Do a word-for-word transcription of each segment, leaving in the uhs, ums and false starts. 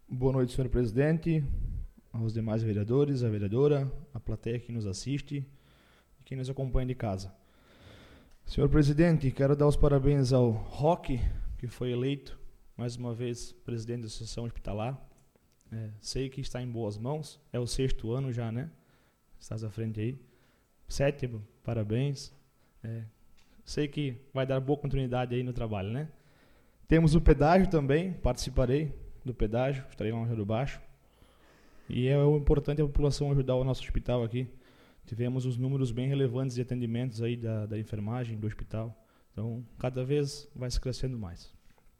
Boa noite, senhor presidente, aos demais vereadores, a vereadora, a plateia que nos assiste e quem nos acompanha de casa. Senhor presidente, quero dar os parabéns ao Roque, que foi eleito mais uma vez presidente da Associação Hospitalar. É, sei que está em boas mãos, é o sexto ano já, né? Estás à frente aí. Sétimo, parabéns. É, sei que vai dar boa continuidade aí no trabalho, né? Temos o pedágio também, participarei do pedágio, estarei lá no Rio do Baixo. E é o importante a população ajudar o nosso hospital aqui. Tivemos os números bem relevantes de atendimentos aí da, da enfermagem, do hospital. Então, cada vez vai se crescendo mais.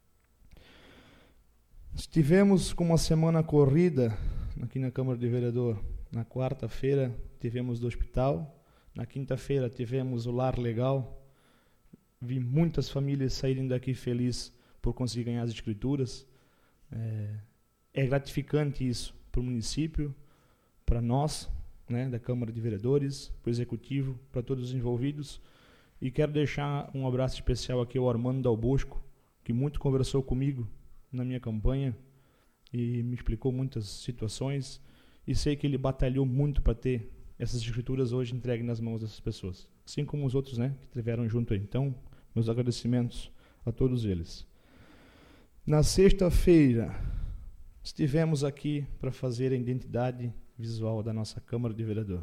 Estivemos com uma semana corrida aqui na Câmara de Vereador. Na quarta-feira tivemos do hospital, na quinta-feira tivemos o Lar Legal. Vi muitas famílias saírem daqui felizes por conseguir ganhar as escrituras. É, é gratificante isso para o município, para nós, né, da Câmara de Vereadores, para o Executivo, para todos os envolvidos. E quero deixar um abraço especial aqui ao Armando Dalbosco, que muito conversou comigo na minha campanha e me explicou muitas situações. E sei que ele batalhou muito para ter essas escrituras hoje entregues nas mãos dessas pessoas, assim como os outros, né, que estiveram junto aí. Então, meus agradecimentos a todos eles. Na sexta-feira, estivemos aqui para fazer a identidade visual da nossa Câmara de Vereador.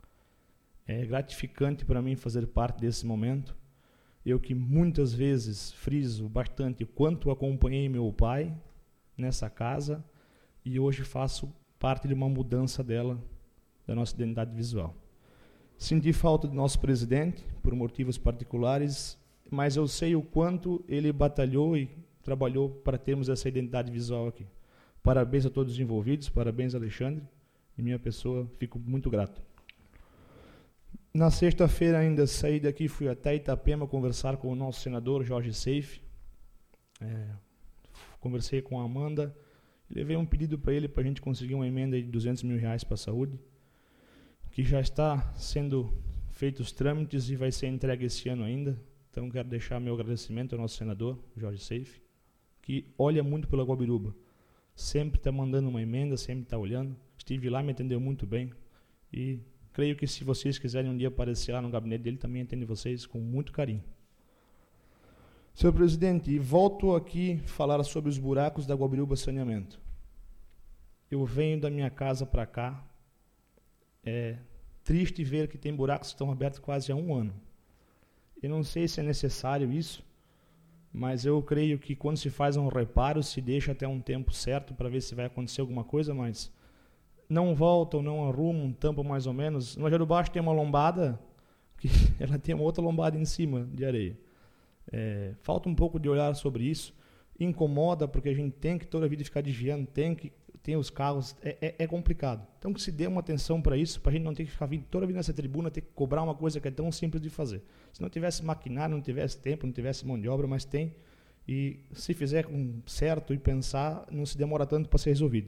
É gratificante para mim fazer parte desse momento. Eu que muitas vezes friso bastante o quanto acompanhei meu pai nessa casa e hoje faço parte de uma mudança dela, da nossa identidade visual. Senti falta do nosso presidente, por motivos particulares, mas eu sei o quanto ele batalhou e trabalhou para termos essa identidade visual aqui. Parabéns a todos os envolvidos, parabéns Alexandre, e minha pessoa, fico muito grato. Na sexta-feira ainda saí daqui, fui até Itapema conversar com o nosso senador Jorge Seife. É, conversei com a Amanda, levei um pedido para ele para a gente conseguir uma emenda de duzentos mil reais para a saúde, que já está sendo feitos os trâmites e vai ser entregue esse ano ainda. Então quero deixar meu agradecimento ao nosso senador Jorge Seife, que olha muito pela Guabiruba. Sempre está mandando uma emenda, sempre está olhando. Estive lá, me atendeu muito bem. E creio que se vocês quiserem um dia aparecer lá no gabinete dele, também atende vocês com muito carinho. Senhor presidente, volto aqui falar sobre os buracos da Guabiruba Saneamento. Eu venho da minha casa para cá. É triste ver que tem buracos que estão abertos quase há um ano. Eu não sei se é necessário isso, mas eu creio que quando se faz um reparo, se deixa até um tempo certo para ver se vai acontecer alguma coisa, mas não voltam, não arrumam, tampam mais ou menos. No Lajeado do Baixo tem uma lombada, que ela tem uma outra lombada em cima de areia. É, falta um pouco de olhar sobre isso. Incomoda, porque a gente tem que toda a vida ficar desviando, tem que tem os carros, é, é, é complicado. Então que se dê uma atenção para isso, para a gente não ter que ficar vindo toda a vida nessa tribuna, ter que cobrar uma coisa que é tão simples de fazer. Se não tivesse maquinário, não tivesse tempo, não tivesse mão de obra, mas tem, e se fizer com certo e pensar, não se demora tanto para ser resolvido.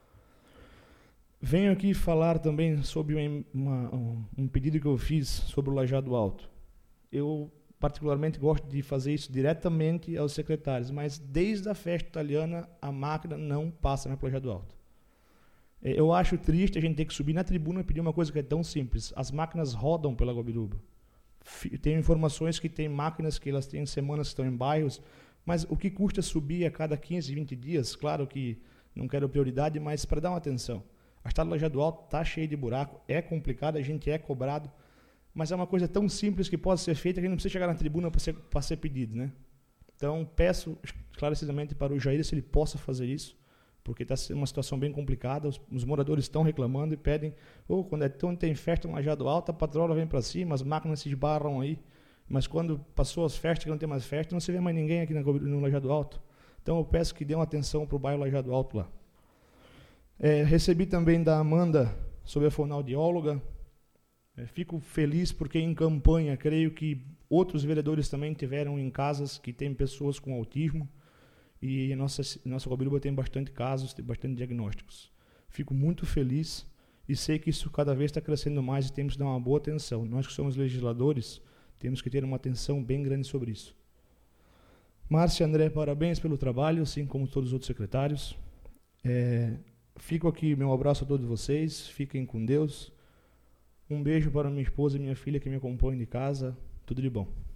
Venho aqui falar também sobre uma, uma, um, um pedido que eu fiz sobre o Lajeado Alto. Eu particularmente gosto de fazer isso diretamente aos secretários, mas desde a festa italiana a máquina não passa na Lajeado Alto. Eu acho triste a gente ter que subir na tribuna e pedir uma coisa que é tão simples. As máquinas rodam pela Guabiruba. Tenho informações que tem máquinas que elas têm semanas que estão em bairros, mas o que custa subir a cada quinze, vinte dias? Claro que não quero prioridade, mas para dar uma atenção. A estrada do Lajeado Alto está cheia de buraco, é complicado, a gente é cobrado, mas é uma coisa tão simples que pode ser feita que a gente não precisa chegar na tribuna para ser, para ser pedido, né? Então, peço esclarecidamente para o Jair se ele possa fazer isso, porque está sendo uma situação bem complicada, os, os moradores estão reclamando e pedem, oh, quando, é, quando tem festa no Lajeado Alto, a patrola vem para cima, as máquinas se esbarram aí, mas quando passou as festas, que não tem mais festa, não se vê mais ninguém aqui na, no Lajeado Alto. Então, eu peço que dê uma atenção para o bairro Lajeado Alto lá. É, recebi também da Amanda sobre a fonoaudióloga. É, fico feliz porque em campanha, creio que outros vereadores também tiveram em casas que tem pessoas com autismo e a nossa, nossa Guabiruba tem bastante casos, tem bastante diagnósticos. Fico muito feliz e sei que isso cada vez está crescendo mais e temos que dar uma boa atenção. Nós que somos legisladores, temos que ter uma atenção bem grande sobre isso. Márcia, André, parabéns pelo trabalho, assim como todos os outros secretários. É, fico aqui, meu abraço a todos vocês, fiquem com Deus. Um beijo para minha esposa e minha filha que me acompanham de casa. Tudo de bom.